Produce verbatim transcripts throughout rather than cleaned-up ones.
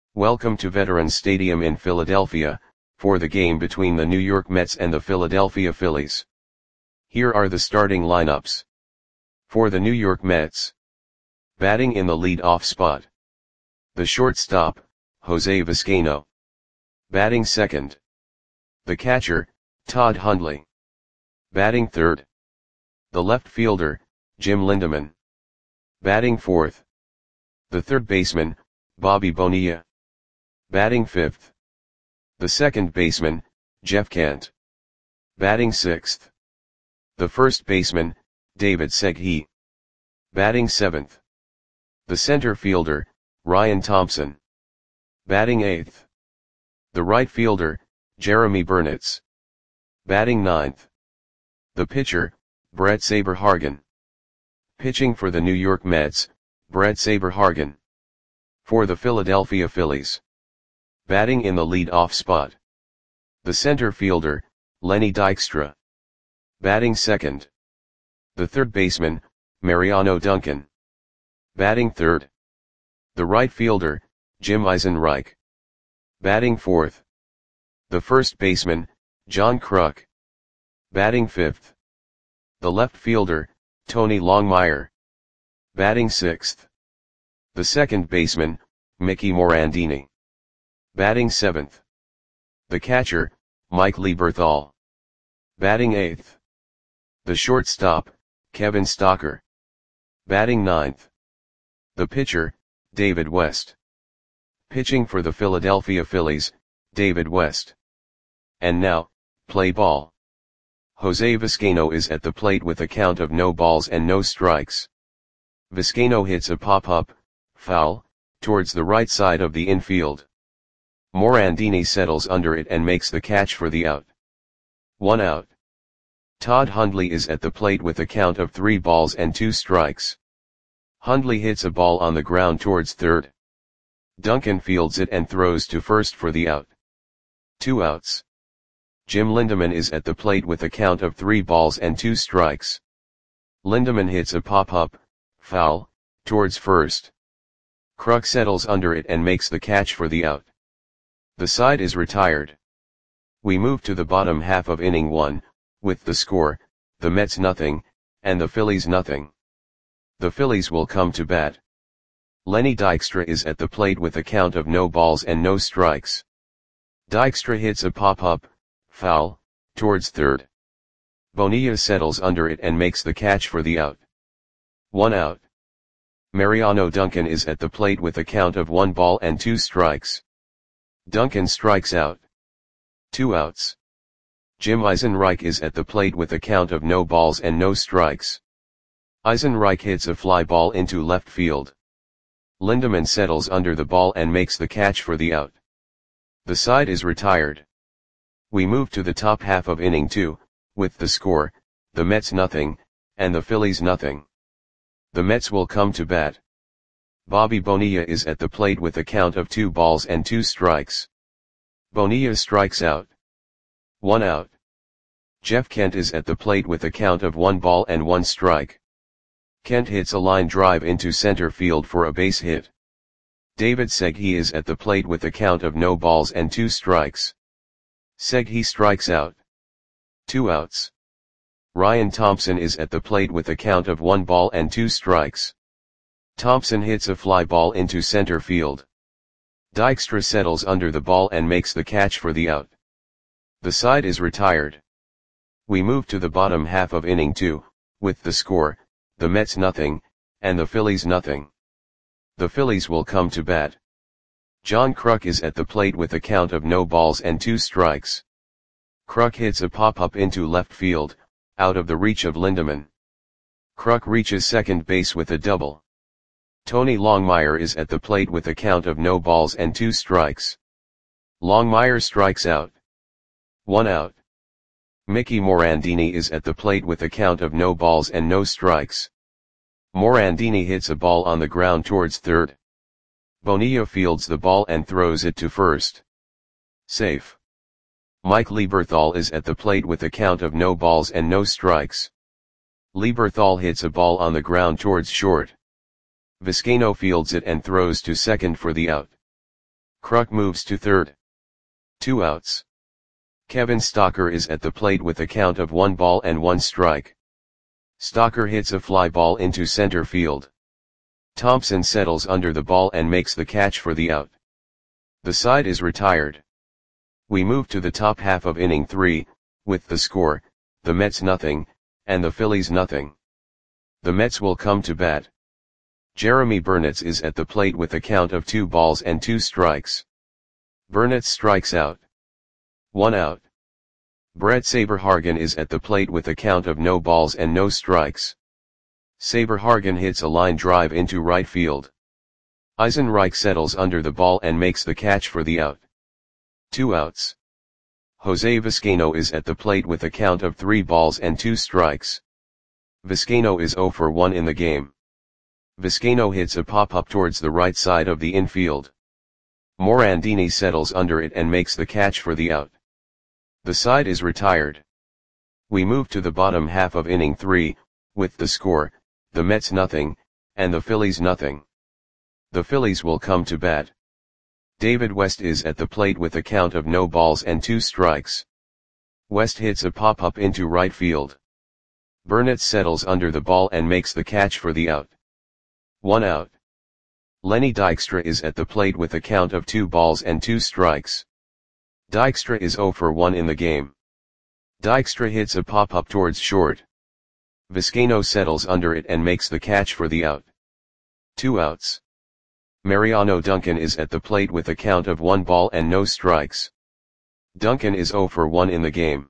Welcome to Veterans Stadium in Philadelphia, for the game between the New York Mets and the Philadelphia Phillies. Here are the starting lineups. For the New York Mets. Batting in the lead-off spot. The shortstop, Jose Vizcaino. Batting second. The catcher, Todd Hundley. Batting third. The left fielder, Jim Lindemann. Batting fourth. The third baseman, Bobby Bonilla. Batting fifth. The second baseman, Jeff Kent. Batting sixth. The first baseman, David Segui. Batting seventh. The center fielder, Ryan Thompson. Batting eighth. The right fielder, Jeremy Burnitz. Batting ninth. The pitcher, Brett Saberhagen. Pitching for the New York Mets, Brett Saberhagen. For the Philadelphia Phillies. Batting in the lead-off spot. The center fielder, Lenny Dykstra. Batting second. The third baseman, Mariano Duncan. Batting third. The right fielder, Jim Eisenreich. Batting fourth. The first baseman, John Kruk. Batting fifth. The left fielder, Tony Longmire. Batting sixth. The second baseman, Mickey Morandini. Batting seventh. The catcher, Mike Lieberthal. Batting eighth. The shortstop, Kevin Stocker. Batting ninth. The pitcher, David West. Pitching for the Philadelphia Phillies, David West. And now, play ball. Jose Vizcaino is at the plate with a count of no balls and no strikes. Vizcaino hits a pop-up, foul, towards the right side of the infield. Morandini settles under it and makes the catch for the out. One out. Todd Hundley is at the plate with a count of three balls and two strikes. Hundley hits a ball on the ground towards third. Duncan fields it and throws to first for the out. Two outs. Jim Lindemann is at the plate with a count of three balls and two strikes. Lindemann hits a pop-up, foul, towards first. Kruk settles under it and makes the catch for the out. The side is retired. We move to the bottom half of inning one, with the score, the Mets nothing, and the Phillies nothing. The Phillies will come to bat. Lenny Dykstra is at the plate with a count of no balls and no strikes. Dykstra hits a pop-up, foul, towards third. Bonilla settles under it and makes the catch for the out. One out. Mariano Duncan is at the plate with a count of one ball and two strikes. Duncan strikes out. Two outs. Jim Eisenreich is at the plate with a count of no balls and no strikes. Eisenreich hits a fly ball into left field. Lindemann settles under the ball and makes the catch for the out. The side is retired. We move to the top half of inning two, with the score, the Mets nothing, and the Phillies nothing. The Mets will come to bat. Bobby Bonilla is at the plate with a count of two balls and two strikes. Bonilla strikes out. One out. Jeff Kent is at the plate with a count of one ball and one strike. Kent hits a line drive into center field for a base hit. David Segui is at the plate with a count of no balls and two strikes. Segui strikes out. Two outs. Ryan Thompson is at the plate with a count of one ball and two strikes. Thompson hits a fly ball into center field. Dykstra settles under the ball and makes the catch for the out. The side is retired. We move to the bottom half of inning two, with the score, the Mets nothing, and the Phillies nothing. The Phillies will come to bat. John Kruk is at the plate with a count of no balls and two strikes. Kruk hits a pop-up into left field, out of the reach of Lindemann. Kruk reaches second base with a double. Tony Longmire is at the plate with a count of no balls and two strikes. Longmire strikes out. One out. Mickey Morandini is at the plate with a count of no balls and no strikes. Morandini hits a ball on the ground towards third. Bonilla fields the ball and throws it to first. Safe. Mike Lieberthal is at the plate with a count of no balls and no strikes. Lieberthal hits a ball on the ground towards short. Vizcaino fields it and throws to second for the out. Kruk moves to third. Two outs. Kevin Stocker is at the plate with a count of one ball and one strike. Stocker hits a fly ball into center field. Thompson settles under the ball and makes the catch for the out. The side is retired. We move to the top half of inning three, with the score, the Mets nothing, and the Phillies nothing. The Mets will come to bat. Jeremy Burnitz is at the plate with a count of two balls and two strikes. Burnitz strikes out. One out. Brett Saberhagen is at the plate with a count of no balls and no strikes. Saberhagen hits a line drive into right field. Eisenreich settles under the ball and makes the catch for the out. Two outs. Jose Vizcaino is at the plate with a count of three balls and two strikes. Vizcaino is oh for one in the game. Vizcaino hits a pop-up towards the right side of the infield. Morandini settles under it and makes the catch for the out. The side is retired. We move to the bottom half of inning three, with the score, the Mets nothing, and the Phillies nothing. The Phillies will come to bat. David West is at the plate with a count of no balls and two strikes. West hits a pop-up into right field. Burnitz settles under the ball and makes the catch for the out. One out. Lenny Dykstra is at the plate with a count of two balls and two strikes. Dykstra is oh for one in the game. Dykstra hits a pop-up towards short. Vizcaino settles under it and makes the catch for the out. Two outs. Mariano Duncan is at the plate with a count of one ball and no strikes. Duncan is oh for one in the game.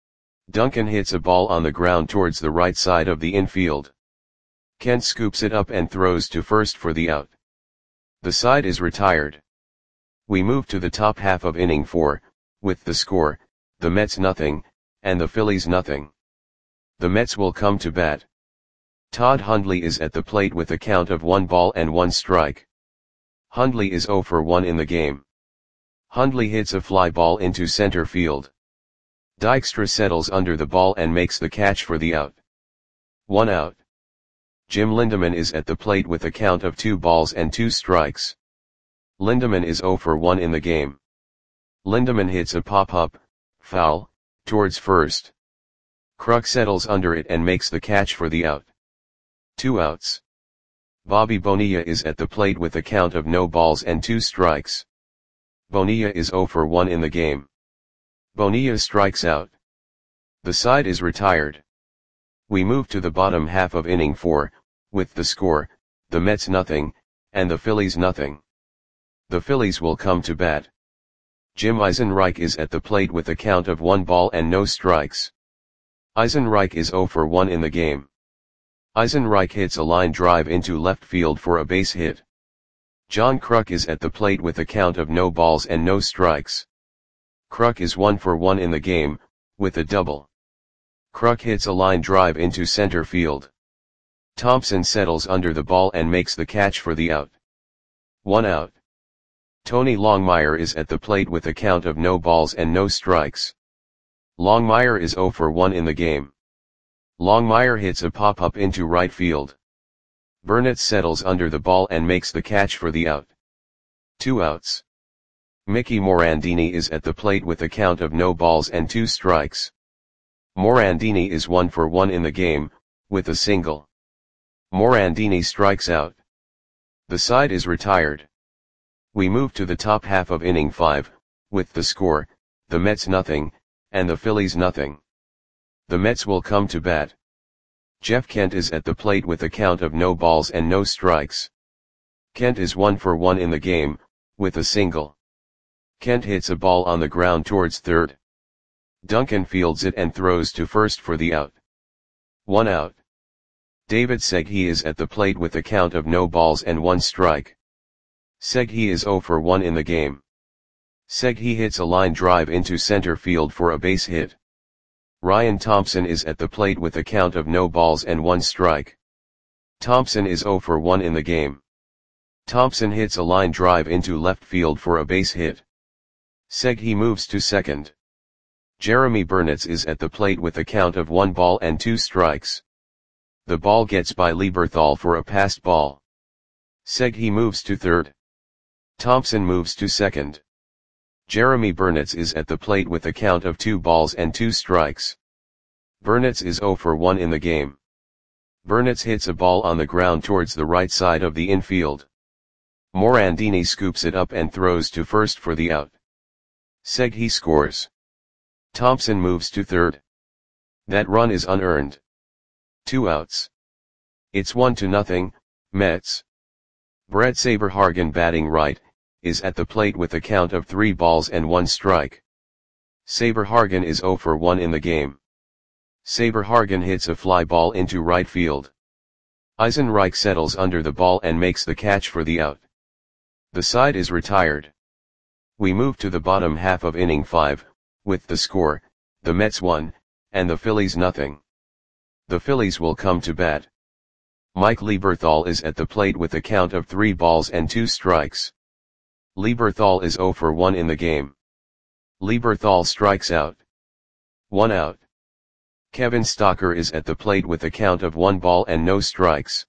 Duncan hits a ball on the ground towards the right side of the infield. Kent scoops it up and throws to first for the out. The side is retired. We move to the top half of inning four, with the score, the Mets nothing, and the Phillies nothing. The Mets will come to bat. Todd Hundley is at the plate with a count of one ball and one strike. Hundley is oh for one in the game. Hundley hits a fly ball into center field. Dykstra settles under the ball and makes the catch for the out. One out. Jim Lindemann is at the plate with a count of two balls and two strikes. Lindemann is oh for one in the game. Lindemann hits a pop-up, foul, towards first. Kruk settles under it and makes the catch for the out. Two outs. Bobby Bonilla is at the plate with a count of no balls and two strikes. Bonilla is oh for one in the game. Bonilla strikes out. The side is retired. We move to the bottom half of inning four, with the score, the Mets nothing, and the Phillies nothing. The Phillies will come to bat. Jim Eisenreich is at the plate with a count of one ball and no strikes. Eisenreich is oh for one in the game. Eisenreich hits a line drive into left field for a base hit. John Kruk is at the plate with a count of no balls and no strikes. Kruk is one for one in the game, with a double. Kruk hits a line drive into center field. Thompson settles under the ball and makes the catch for the out. One out. Tony Longmire is at the plate with a count of no balls and no strikes. Longmire is oh for one in the game. Longmire hits a pop-up into right field. Burnitz settles under the ball and makes the catch for the out. Two outs. Mickey Morandini is at the plate with a count of no balls and two strikes. Morandini is one for one in the game, with a single. Morandini strikes out. The side is retired. We move to the top half of inning five, with the score, the Mets nothing, and the Phillies nothing. The Mets will come to bat. Jeff Kent is at the plate with a count of no balls and no strikes. Kent is one for one in the game, with a single. Kent hits a ball on the ground towards third. Duncan fields it and throws to first for the out. One out. David Seghi is at the plate with a count of no balls and one strike. Seghi is oh for one in the game. Seghi hits a line drive into center field for a base hit. Ryan Thompson is at the plate with a count of no balls and one strike. Thompson is oh for one in the game. Thompson hits a line drive into left field for a base hit. Seghi moves to second. Jeremy Burnitz is at the plate with a count of one ball and two strikes. The ball gets by Lieberthal for a passed ball. Seghi moves to third. Thompson moves to second. Jeremy Burnitz is at the plate with a count of two balls and two strikes. Burnitz is zero for one in the game. Burnitz hits a ball on the ground towards the right side of the infield. Morandini scoops it up and throws to first for the out. Seghi scores. Thompson moves to third. That run is unearned. Two outs. It's one to nothing, Mets. Brett Saberhagen, batting right, is at the plate with a count of three balls and one strike. Saberhagen is zero for one in the game. Saberhagen hits a fly ball into right field. Eisenreich settles under the ball and makes the catch for the out. The side is retired. We move to the bottom half of inning five, with the score, the Mets one, and the Phillies nothing. The Phillies will come to bat. Mike Lieberthal is at the plate with a count of three balls and two strikes. Lieberthal is zero for one in the game. Lieberthal strikes out. One out. Kevin Stocker is at the plate with a count of one ball and no strikes.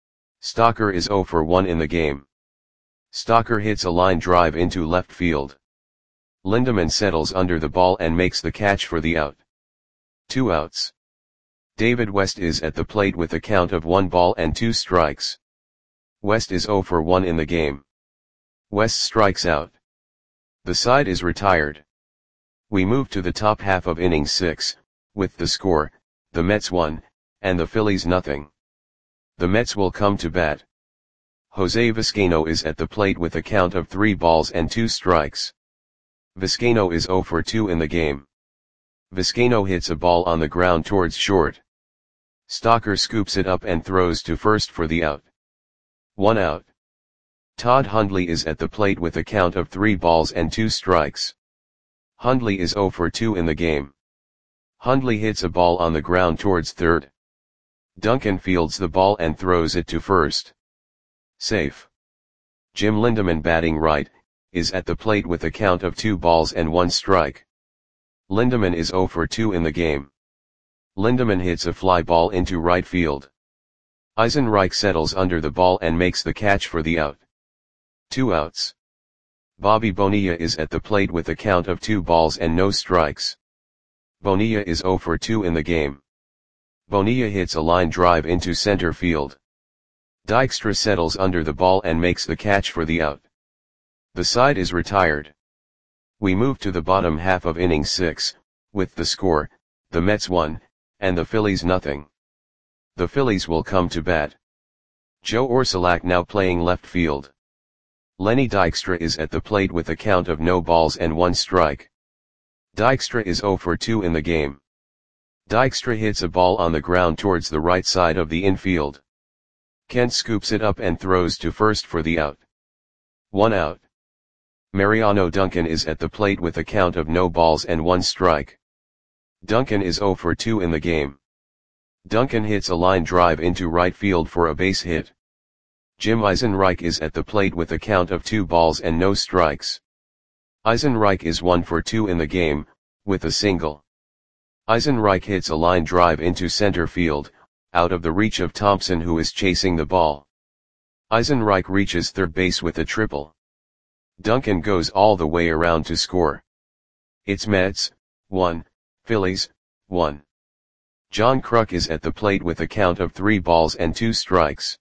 Stocker is zero for one in the game. Stocker hits a line drive into left field. Lindemann settles under the ball and makes the catch for the out. Two outs. David West is at the plate with a count of one ball and two strikes. West is zero for one in the game. West strikes out. The side is retired. We move to the top half of inning six, with the score, the Mets one, and the Phillies nothing. The Mets will come to bat. Jose Vizcaino is at the plate with a count of three balls and two strikes. Vizcaino is zero for two in the game. Vizcaino hits a ball on the ground towards short. Stocker scoops it up and throws to first for the out. One out. Todd Hundley is at the plate with a count of three balls and two strikes. Hundley is zero for two in the game. Hundley hits a ball on the ground towards third. Duncan fields the ball and throws it to first. Safe. Jim Lindemann, batting right, is at the plate with a count of two balls and one strike. Lindemann is zero for two in the game. Lindemann hits a fly ball into right field. Eisenreich settles under the ball and makes the catch for the out. Two outs. Bobby Bonilla is at the plate with a count of two balls and no strikes. Bonilla is zero for two in the game. Bonilla hits a line drive into center field. Dykstra settles under the ball and makes the catch for the out. The side is retired. We move to the bottom half of inning six, with the score, the Mets one, and the Phillies nothing. The Phillies will come to bat. Joe Orsulak now playing left field. Lenny Dykstra is at the plate with a count of no balls and one strike. Dykstra is zero for two in the game. Dykstra hits a ball on the ground towards the right side of the infield. Kent scoops it up and throws to first for the out. One out. Mariano Duncan is at the plate with a count of no balls and one strike. Duncan is zero for two in the game. Duncan hits a line drive into right field for a base hit. Jim Eisenreich is at the plate with a count of two balls and no strikes. Eisenreich is one for two in the game, with a single. Eisenreich hits a line drive into center field, out of the reach of Thompson, who is chasing the ball. Eisenreich reaches third base with a triple. Duncan goes all the way around to score. It's Mets, one, Phillies, one. John Kruk is at the plate with a count of three balls and two strikes.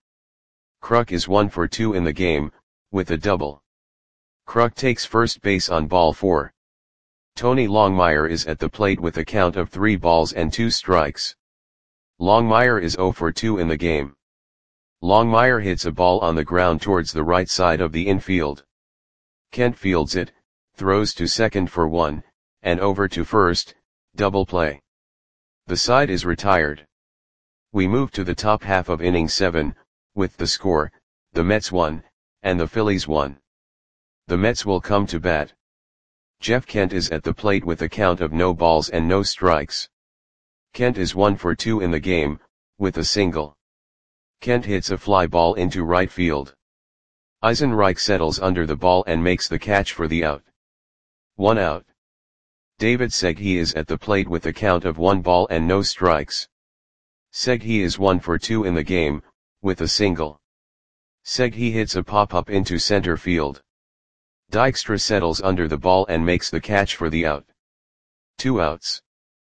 Kruk is one for two in the game, with a double. Kruk takes first base on ball four. Tony Longmire is at the plate with a count of three balls and two strikes. Longmire is zero for two in the game. Longmire hits a ball on the ground towards the right side of the infield. Kent fields it, throws to second for one, and over to first, double play. The side is retired. We move to the top half of inning seven, with the score, the Mets one, and the Phillies one. The Mets will come to bat. Jeff Kent is at the plate with a count of no balls and no strikes. Kent is one for two in the game, with a single. Kent hits a fly ball into right field. Eisenreich settles under the ball and makes the catch for the out. One out. David Seghi is at the plate with a count of one ball and no strikes. Seghi is one for two in the game, with a single. Seghi hits a pop-up into center field. Dykstra settles under the ball and makes the catch for the out. Two outs.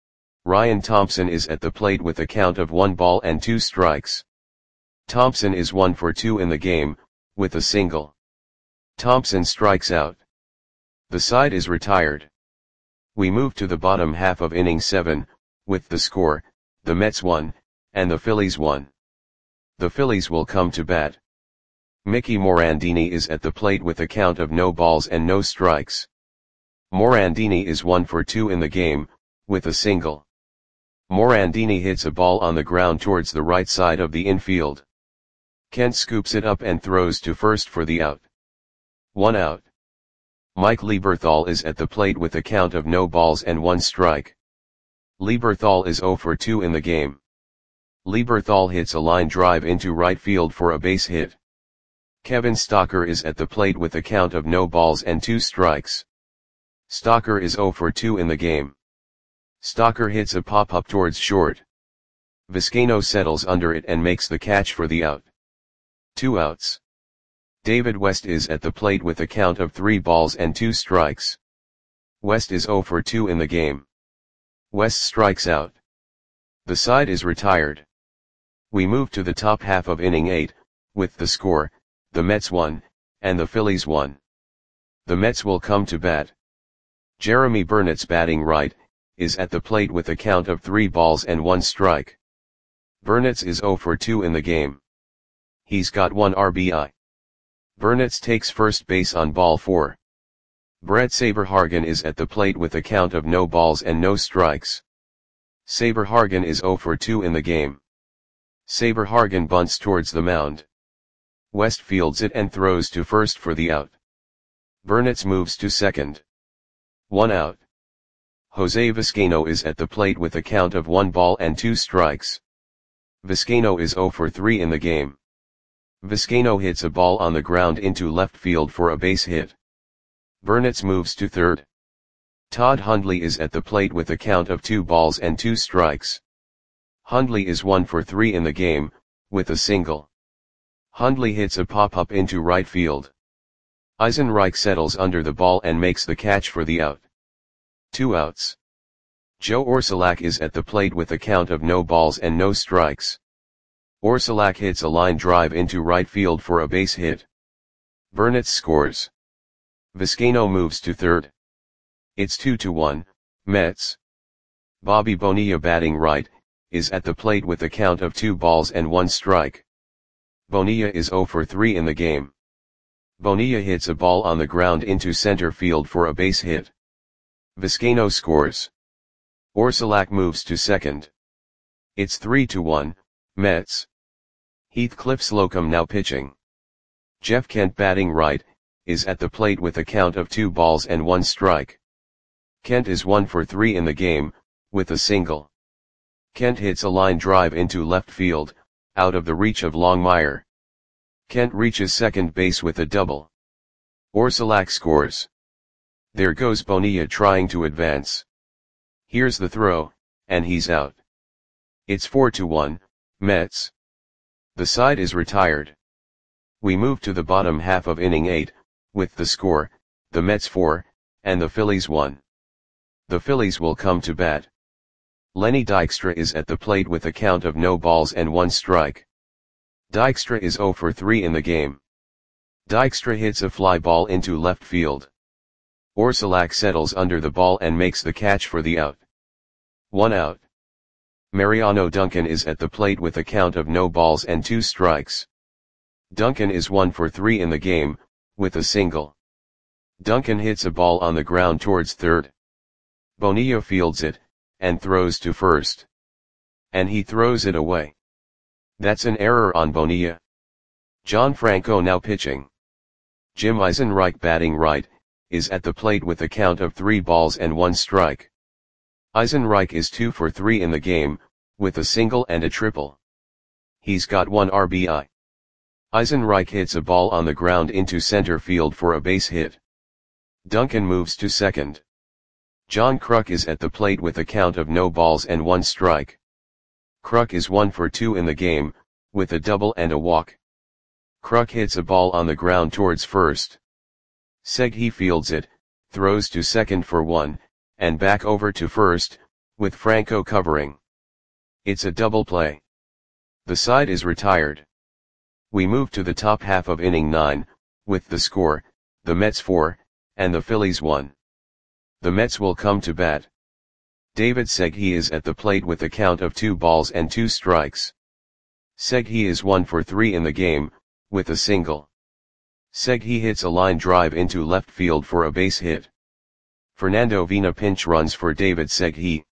Ryan Thompson is at the plate with a count of one ball and two strikes. Thompson is one for two in the game, with a single. Thompson strikes out. The side is retired. We move to the bottom half of inning seven, with the score, the Mets won, and the Phillies won. The Phillies will come to bat. Mickey Morandini is at the plate with a count of no balls and no strikes. Morandini is one for two in the game, with a single. Morandini hits a ball on the ground towards the right side of the infield. Kent scoops it up and throws to first for the out. One out. Mike Lieberthal is at the plate with a count of no balls and one strike. Lieberthal is zero for two in the game. Lieberthal hits a line drive into right field for a base hit. Kevin Stocker is at the plate with a count of no balls and two strikes. Stocker is zero for two in the game. Stocker hits a pop-up towards short. Vizcaino settles under it and makes the catch for the out. Two outs. David West is at the plate with a count of three balls and two strikes. West is zero for two in the game. West strikes out. The side is retired. We move to the top half of inning eight, with the score, the Mets won, and the Phillies won. The Mets will come to bat. Jeremy Burnett's batting right, is at the plate with a count of three balls and one strike. Burnett's is zero for two in the game. He's got one R B I. Burnett's takes first base on ball four. Brett Saberhagen is at the plate with a count of no balls and no strikes. Saberhagen is zero for two in the game. Saberhagen bunts towards the mound. West fields it and throws to first for the out. Burnett's moves to second. One out. Jose Vizcaino is at the plate with a count of one ball and two strikes. Vizcaino is zero for three in the game. Vizcaino hits a ball on the ground into left field for a base hit. Burnett's moves to third. Todd Hundley is at the plate with a count of two balls and two strikes. Hundley is one for three in the game, with a single. Hundley hits a pop-up into right field. Eisenreich settles under the ball and makes the catch for the out. Two outs. Joe Orsulak is at the plate with a count of no balls and no strikes. Orsulak hits a line drive into right field for a base hit. Burnett scores. Vizcaino moves to third. It's two to one, Mets. Bobby Bonilla batting right, is at the plate with a count of two balls and one strike. Bonilla is zero for three in the game. Bonilla hits a ball on the ground into center field for a base hit. Vizcaino scores. Orsulak moves to second. It's three to one, Mets. Heathcliff Slocum now pitching. Jeff Kent batting right, is at the plate with a count of two balls and one strike. Kent is one for three in the game, with a single. Kent hits a line drive into left field, out of the reach of Longmire. Kent reaches second base with a double. Orsulak scores. There goes Bonilla trying to advance. Here's the throw, and he's out. It's four to one, Mets. The side is retired. We move to the bottom half of inning eight, with the score, the Mets four, and the Phillies one. The Phillies will come to bat. Lenny Dykstra is at the plate with a count of no balls and one strike. Dykstra is zero for three in the game. Dykstra hits a fly ball into left field. Orsulak settles under the ball and makes the catch for the out. One out. Mariano Duncan is at the plate with a count of no balls and two strikes. Duncan is one for three in the game, with a single. Duncan hits a ball on the ground towards third. Bonilla fields it, and throws to first. And he throws it away. That's an error on Bonilla. John Franco now pitching. Jim Eisenreich batting right, is at the plate with a count of three balls and one strike. Eisenreich is two for three in the game, with a single and a triple. He's got one R B I. Eisenreich hits a ball on the ground into center field for a base hit. Duncan moves to second. John Kruk is at the plate with a count of no balls and one strike. Kruk is one for two in the game, with a double and a walk. Kruk hits a ball on the ground towards first. Seghi fields it, throws to second for one, and back over to first, with Franco covering. It's a double play. The side is retired. We move to the top half of inning nine, with the score, the Mets four, and the Phillies one. The Mets will come to bat. David Seghi is at the plate with a count of two balls and two strikes. Seghi is one for three in the game, with a single. Seghi hits a line drive into left field for a base hit. Fernando Vina pinch runs for David Seghi.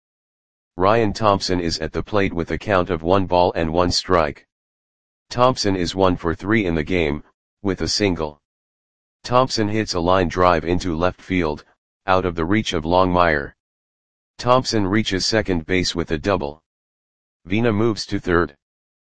Ryan Thompson is at the plate with a count of one ball and one strike. Thompson is one for three in the game, with a single. Thompson hits a line drive into left field, out of the reach of Longmire. Thompson reaches second base with a double. Vina moves to third.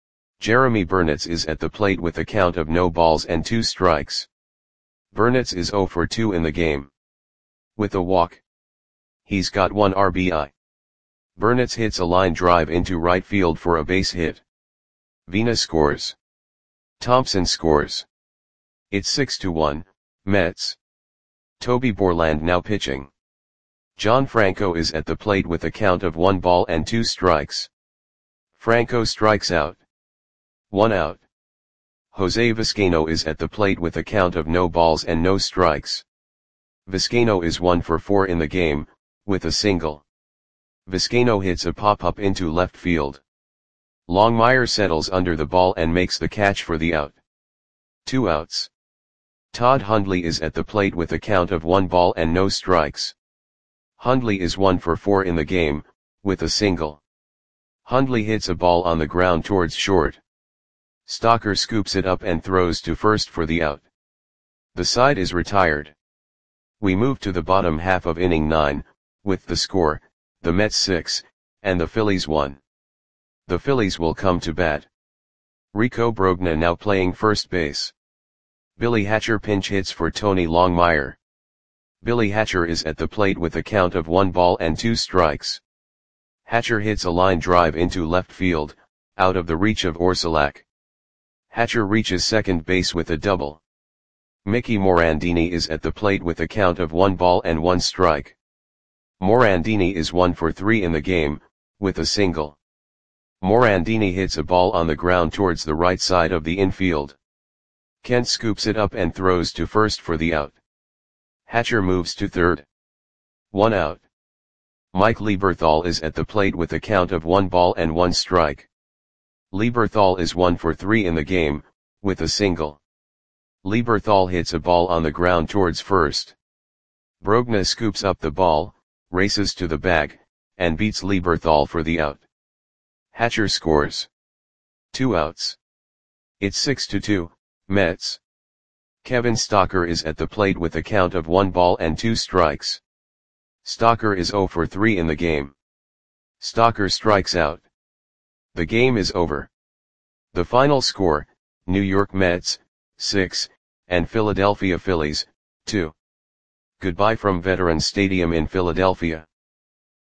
Jeremy Burnitz is at the plate with a count of no balls and two strikes. Burnitz is zero for two in the game. With a walk. He's got one R B I. Burnitz hits a line drive into right field for a base hit. Vina scores. Thompson scores. It's six to one, Mets. Toby Borland now pitching. John Franco is at the plate with a count of one ball and two strikes. Franco strikes out. One out. Jose Vizcaino is at the plate with a count of no balls and no strikes. Vizcaino is one for four in the game, with a single. Vizcaino hits a pop-up into left field. Longmire settles under the ball and makes the catch for the out. Two outs. Todd Hundley is at the plate with a count of one ball and no strikes. Hundley is one for four in the game, with a single. Hundley hits a ball on the ground towards short. Stocker scoops it up and throws to first for the out. The side is retired. We move to the bottom half of inning nine, with the score, the Mets six, and the Phillies one. The Phillies will come to bat. Rico Brogna now playing first base. Billy Hatcher pinch hits for Tony Longmire. Billy Hatcher is at the plate with a count of one ball and two strikes. Hatcher hits a line drive into left field, out of the reach of Orsulak. Hatcher reaches second base with a double. Mickey Morandini is at the plate with a count of one ball and one strike. Morandini is one for three in the game, with a single. Morandini hits a ball on the ground towards the right side of the infield. Kent scoops it up and throws to first for the out. Hatcher moves to third. One out. Mike Lieberthal is at the plate with a count of one ball and one strike. Lieberthal is one for three in the game, with a single. Lieberthal hits a ball on the ground towards first. Brogna scoops up the ball, races to the bag, and beats Lieberthal for the out. Hatcher scores. Two outs. It's six to two, Mets. Kevin Stocker is at the plate with a count of one ball and two strikes. Stocker is zero for three in the game. Stocker strikes out. The game is over. The final score, New York Mets, six, and Philadelphia Phillies, two. Goodbye from Veterans Stadium in Philadelphia.